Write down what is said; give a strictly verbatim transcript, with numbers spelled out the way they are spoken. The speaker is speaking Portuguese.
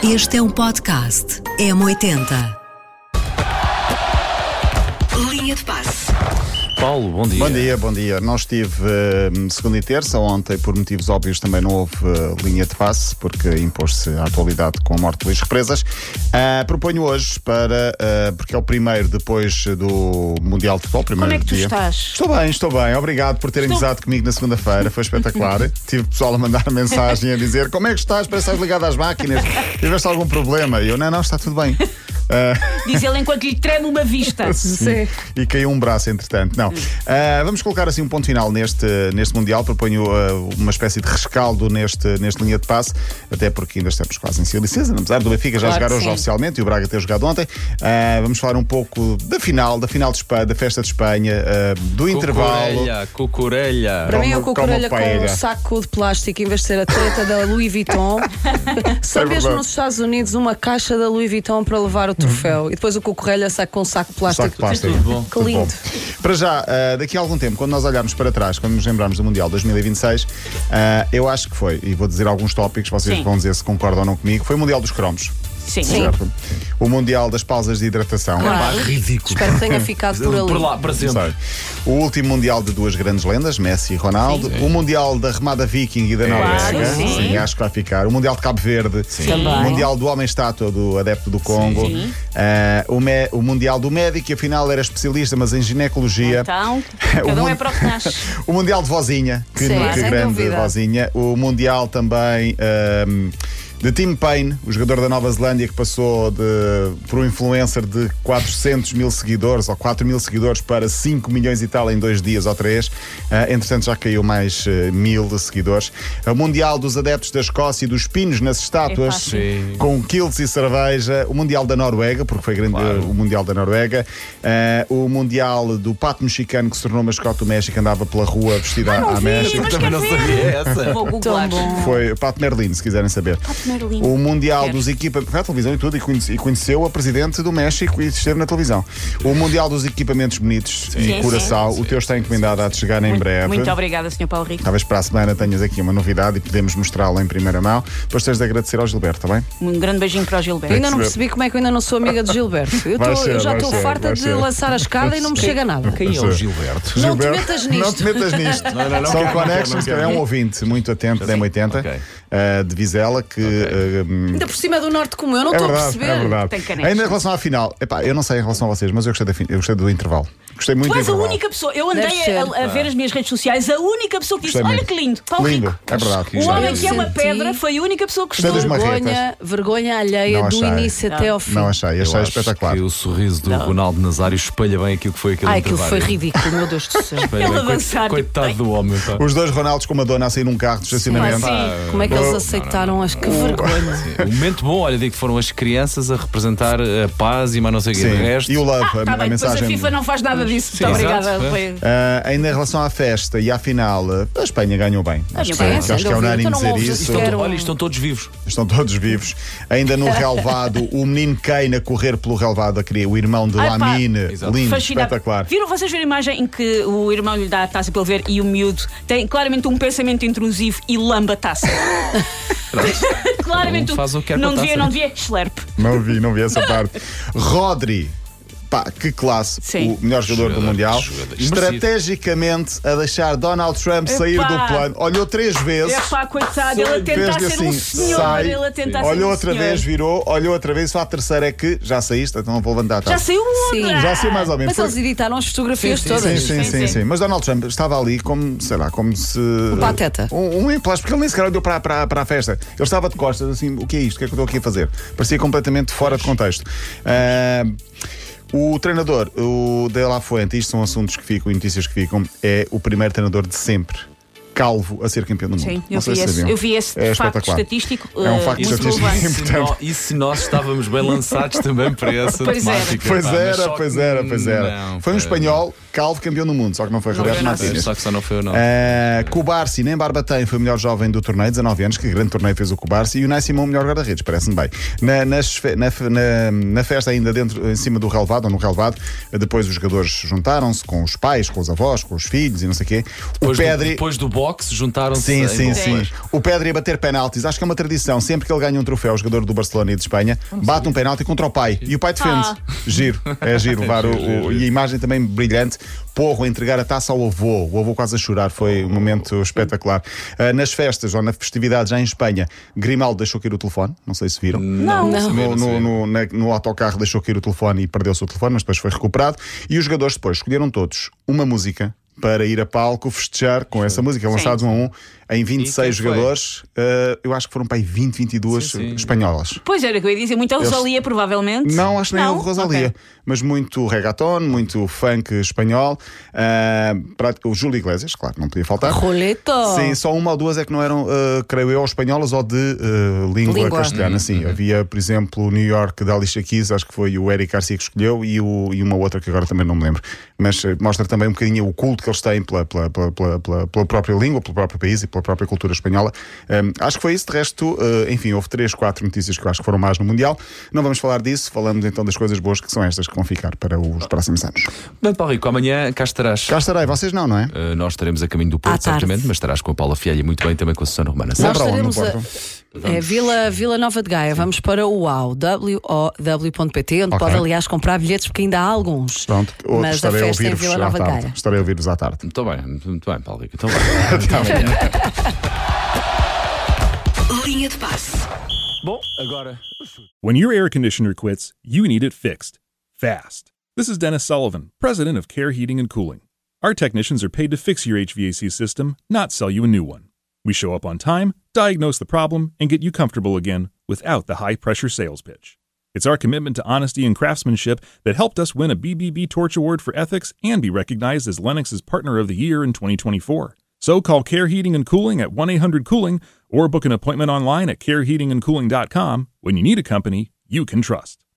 Este é um podcast M oitenta. Linha de passe. Paulo, bom dia. Bom dia, bom dia. Não estive uh, segunda e terça. Ontem, por motivos óbvios, também não houve uh, linha de passe, porque impôs-se a atualidade com a morte de Luís Represas. Uh, proponho hoje para, uh, porque é o primeiro depois do Mundial de Futebol, primeiro Como é que tu dia. estás? Estou bem, estou bem. Obrigado por terem Estou... gozado comigo na segunda-feira. Foi espetacular. Tive pessoal a mandar mensagem a dizer: como é que estás? Parece que estás ligado às máquinas. Tiveste algum problema? E eu, não, não, está tudo bem. Uh... Diz ele enquanto lhe treme uma vista. Sim. E caiu um braço, entretanto. Não. Uh, vamos colocar assim um ponto final neste, neste Mundial. Proponho uh, uma espécie de rescaldo neste, neste linha de passe, até porque ainda estamos quase em Silicesa, apesar do Benfica já Claro jogar hoje sim. oficialmente e o Braga ter jogado ontem. Uh, vamos falar um pouco da final, da final de Espanha, da festa de Espanha, uh, do intervalo. Cucurelha, cucurelha. Para mim é o Como- Cucurelha como com paella. um saco de plástico em vez de ser a treta da Louis Vuitton. Só É mesmo verdade. nos Estados Unidos uma caixa da Louis Vuitton para levar o troféu. E depois o Cucurelha sai com um saco de plástico. Saco de plástico. Tudo bom. Que Tudo lindo. bom. Para já, uh, daqui a algum tempo, quando nós olharmos para trás, quando nos lembrarmos do Mundial dois mil e vinte e seis, uh, eu acho que foi, e vou dizer alguns tópicos, vocês Sim. vão dizer se concordam ou não comigo, foi o Mundial dos cromos. Sim. Certo? O Mundial das pausas de hidratação. Claro. Ridículo. Espero que tenha ficado por ali. Por lá, para sempre. Sei. O último Mundial de duas grandes lendas, Messi e Ronaldo. O Mundial da remada viking e da Noruega. Claro, sim. Acho que vai ficar. O Mundial de Cabo Verde. Também. O Mundial do Homem-Estátua, do Adepto do Congo. Sim. Ah, o, me- o Mundial do Médico, que afinal era especialista, mas em ginecologia. Então, cada um mun- é para o que nasce. O Mundial de Vozinha, que, Sim, que sem grande dúvida. Vozinha. O Mundial também ahm, de Tim Payne, o jogador da Nova Zelândia, que passou de, por um influencer de quatrocentos mil seguidores ou quatro mil seguidores para cinco milhões e tal em dois dias ou três. Ah, entretanto, já caiu mais uh, mil de seguidores. O Mundial dos Adeptos da Escócia e dos Pinos nas estátuas, Epá, sim. com quilts e cerveja. O Mundial da Noruega, porque foi grande Claro. uh, o Mundial da Noruega. Ah, o Mundial do Pato Mexicano, que se tornou mascote do México, andava pela rua vestida à vi, México. mas Também quer não ver? sabia essa. Vou googlar. Tão bom. Foi o Pato Merlino, se quiserem saber. Merlin. O Mundial Quero. dos equipamentos. Foi à televisão e tudo, e conhece- e conheceu a presidente do México e esteve na televisão. O Mundial dos Equipamentos Bonitos e Sim, Curaçao. sim. O teu está encomendado a te chegar em breve. Muito obrigada, senhor Paulo Rico. Talvez para a semana tenhas aqui uma novidade e podemos mostrá-la em primeira mão. Depois tens de agradecer ao Gilberto, está bem? Um grande beijinho para o Eu Gilberto. ainda não Perceber. percebi como é que eu ainda não sou amiga de Gilberto. Eu, Vai tô- ser, eu já vai estou ser, farta vai de ser. lançar a escada e não me chega nada. Quem é o Gilberto? Não te Gilberto, metas Não nisto. te metas nisto. Não, não, não São quero, connections, não quero, que é não um quero. ouvinte muito atento da M oitenta, Ok. uh, de Vizela, que. uh, Ainda por cima do norte como eu, não é estou a verdade, perceber. é verdade. Tem connections. Ainda em relação à final, epá, eu não sei em relação a vocês, mas eu gostei, da fin- eu gostei do intervalo. Gostei muito Tu do és a intervalo. única pessoa, eu andei Deve ser. a, a ver as minhas redes sociais, a única pessoa que disse: Gostei olha muito. que lindo, Paulo Lindo, Rico. é verdade. O homem Eu que é uma senti- pedra foi a única pessoa que Gostei gostou. das marretas. Vergonha, vergonha alheia Não do achei. início Não. até ao fim. Não achei, Eu achei acho espetacular. que o sorriso do Ronaldo Nazário espelha bem aquilo que foi aquele Ai, aquilo intervalo. foi ridículo, meu Deus do céu. Espelha Ele bem. a dançar, Coit- tipo, Coitado bem. do homem. Pá. Os dois Ronaldos com uma dona a sair num carro de estacionamento. Sim. Como é que eles Não, aceitaram? Acho que vergonha. Sim. O momento bom, olha, digo que foram as crianças a representar a paz e mais não sei o quê. Sim. De resto, E o love, Ah, a, tá a bem, depois a mensagem. FIFA não faz nada disso. Sim, Muito obrigada. exato. Foi- Ah, ainda em relação à festa e à final, ah, a Espanha ganhou bem. Acho que, bem, acho sem que é dúvida. unânime Então não dizer ouves isso. sequer estão, um- olha, estão todos vivos. Estão todos vivos. Ainda no relevado, o menino Kane a correr pelo relevado, a querer o irmão de Ai, pá. Lamine. Exato. Lindo, Fascinante. espetacular. Viram vocês ver a imagem em que o irmão lhe dá a taça para ele ver e o miúdo tem claramente um pensamento intrusivo e lamba a taça? Claramente Um faz o que quer não com a devia, taça. não devia, schlerp. Não vi, não vi essa parte. Rodri. Pá, que classe, Sim. o melhor jogador, do Jogador, Mundial. jogador. Estrategicamente a deixar Donald Trump sair Epá. do plano. Olhou três vezes. É pá, coitado, ele a tentar Fez-lhe ser um assim, senhor. sai, Ele a tentar ser olhou um outra senhor. vez, virou, olhou outra vez, só a terceira é que já saíste, então não vou levantar a Já taça. saiu outra. Sim. Já sei mais ou menos. Mas Foi- eles editaram as fotografias Sim, sim, todas. Sim, sim, Sim, sim, sim. sim. Mas Donald Trump estava ali como, sei lá, como se. Um pateta. Um, um emplástico, porque ele nem sequer olhou para, para, para a festa. Ele estava de costas, assim, o que é isto? O que é que eu estou aqui a fazer? Parecia completamente fora de contexto. Ah, o treinador, o De La Fuente, isto são assuntos que ficam, e notícias que ficam, é o primeiro treinador de sempre calvo a ser campeão do mundo. Sim, Não eu sei vi, se esse, sabiam. eu vi esse É facto espetacular. estatístico. É um uh, facto muito estatístico. relevante. E se, nó- e se nós estávamos bem lançados também para essa Pois era. temática? Pois pá, mas era, só pois que era, pois era. não, Foi um pá, espanhol Calvo, campeão do mundo, só que não foi Roberto Martínez. Só que só não foi o nome. Uh, Kubarsi, nem barba tem, foi o melhor jovem do torneio, dezanove anos, que grande torneio fez o Kubarsi, e o Nai Simão, o melhor guarda-redes, parece-me bem. Na, nas, na, na, na festa, ainda dentro, em cima do relevado, ou no relevado, depois os jogadores juntaram-se com os pais, com os avós, com os filhos e não sei o quê. O Depois, Pedri. do, depois do boxe, juntaram-se. Sim, em sim, sim. bolas. O Pedri a bater penaltis, acho que é uma tradição. Sempre que ele ganha um troféu, o jogador do Barcelona e de Espanha, bate um penalti contra o pai e o pai defende. Ah. Giro, é giro levar o, Giro, giro, o- E a imagem também brilhante. Porro a entregar a taça ao avô, o avô quase a chorar, foi um momento espetacular. Ah, nas festas ou nas festividades já em Espanha, Grimaldo deixou cair o telefone, não sei se viram. Não. Não. No, no, no, na- no autocarro deixou cair o telefone e perdeu-se o telefone, mas depois foi recuperado. E os jogadores depois escolheram todos uma música para ir a palco festejar com essa música, lançados um a um em vinte e seis E quem foi? jogadores. Uh, eu acho que foram para aí vinte, vinte e duas Sim, sim. espanholas. Pois era que eu ia dizer, muita Rosalia, provavelmente. Não, acho que nem Não? houve Rosalia, Ok. mas muito reggaeton, muito funk espanhol. Uh, pra- o Júlio Iglesias, claro, não podia faltar. Roleto. Sim, só uma ou duas é que não eram, uh, creio eu, espanholas ou de uh, língua, Língua. castelhana. Sim, havia, por exemplo, o New York da Alicia Keys, acho que foi o Eric Garcia que escolheu, e, o, e uma outra que agora também não me lembro. Mas uh, mostra também um bocadinho o culto que eles têm pela, pela, pela, pela, pela, pela própria língua, pelo próprio país e pela própria cultura espanhola. Um, acho que foi isso. De resto, uh, enfim, houve três, quatro notícias que eu acho que foram mais no Mundial. Não vamos falar disso, falamos então das coisas boas que são estas que vão ficar para os próximos anos. Bem, Paulo Rico, amanhã cá estarás. Cá estarei, vocês não, não é? Uh, nós estaremos a caminho do Porto, À tarde. certamente, mas estarás com a Paula Fialha muito bem, também com a Susana Romana. Nós Sempre aonde, no estaremos Porto? a, é Vila, Vila Nova de Gaia. Vamos para o UAU, w o w ponto p t, onde Ok. pode, aliás, comprar bilhetes, porque ainda há alguns. Pronto, outro Mas a estarei a festa é em ouvir-vos Vila à Nova de tarde. Gaia. Estarei a ouvir-vos à tarde. Muito bem, muito bem, Paulo Rico. Então vai. Até amanhã. Linha de passe. Bom, agora. When your air conditioner quits, you need it fixed. Fast. This is Dennis Sullivan, president of Care Heating and Cooling. Our technicians are paid to fix your H V A C system, not sell you a new one. We show up on time, diagnose the problem, and get you comfortable again without the high-pressure sales pitch. It's our commitment to honesty and craftsmanship that helped us win a B B B Torch Award for ethics and be recognized as Lennox's Partner of the Year in twenty twenty-four. So call Care Heating and Cooling at one eight hundred cooling or book an appointment online at care heating and cooling dot com. When you need a company you can trust.